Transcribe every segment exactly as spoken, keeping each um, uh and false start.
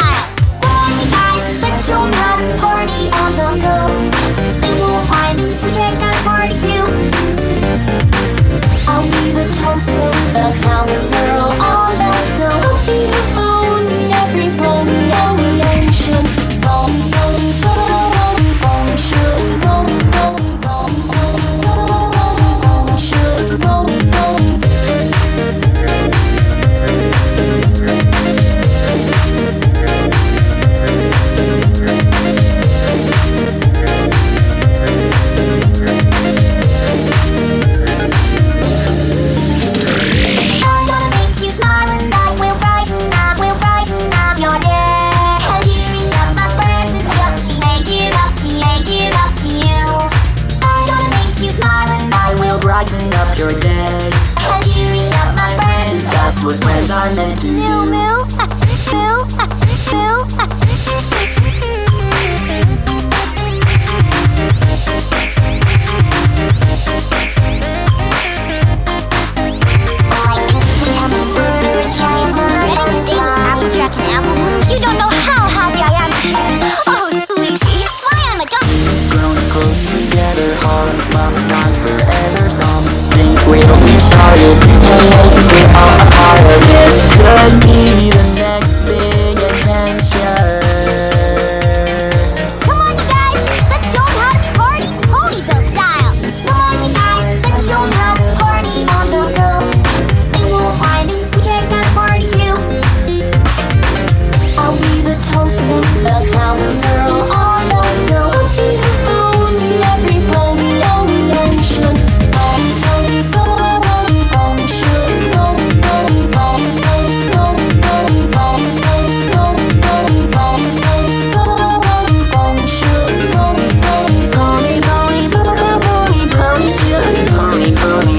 style. Come on, you guys, let's show 'em how to party on the go. They won't mind if we check out party too. I'll be the toaster, the town girl on the go. I'll be the phone in every lonely, lonely ocean. Bone, bone, bone, bone, should bone, bone, bone, bone, bone, bone, should bone, bone. I'm gonna make you smile and that will brighten up, will brighten up your day. And cheering up my friends is just to make it up to, make it up to you. I'm gonna make you smile and I will brighten up your day. And cheering up my friends is just what friends are meant to do. Moves, moves, moves. Like a sweet hummingbird or a giant bird and a day with Applejack and Apple Bloom. You don't know how happy I am to hear this. Oh, sweetie, that's why I'm a dog. Grown close together, heart harmonized forever. Something will be started. Hey, hey, 'cause we're all a part of this. Could be the next big adventure. Come on, you guys, let's show 'em how to party Ponyville style. Come on, you guys, let's show 'em how to party on the go. They won't mind if we check out party too. I'll be the toaster, the town girl on the go. I'll be the phone in every lonely, lonely ocean. Bone, bone, bone, bone, should bone, bone, bone, bone, bone, bone, bone, bone, bone, bone, bone, bone, bone, should bone, bone. Pony, pony, pony, pony, pony, should pony, pony.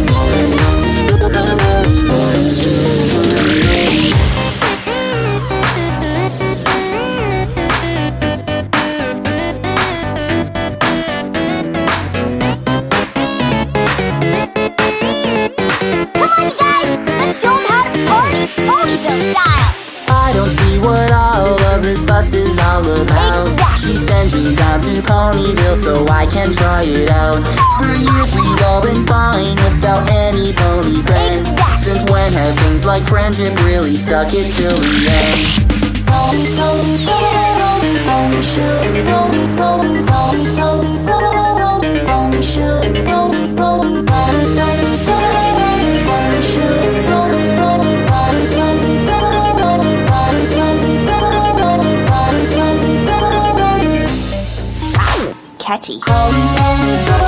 Come on, you guys, let's show 'em how to party Ponyville style. I don't see what all of this fuss is all about. Exactly. She sends me down to Ponyville so I can try it out. For years we've all been fine without any pony friends. Exactly. Since when have things like friendship really stuck it till the end? Pony, pony, pony, pony, should pony, pony, pony, pony, pony, pony, should pony, pony, pony, pony, pony, pony, should pony, pony, pony, pony, pony, pony, pony, pony, pony, pony. Catchy. Pony, pony, pony.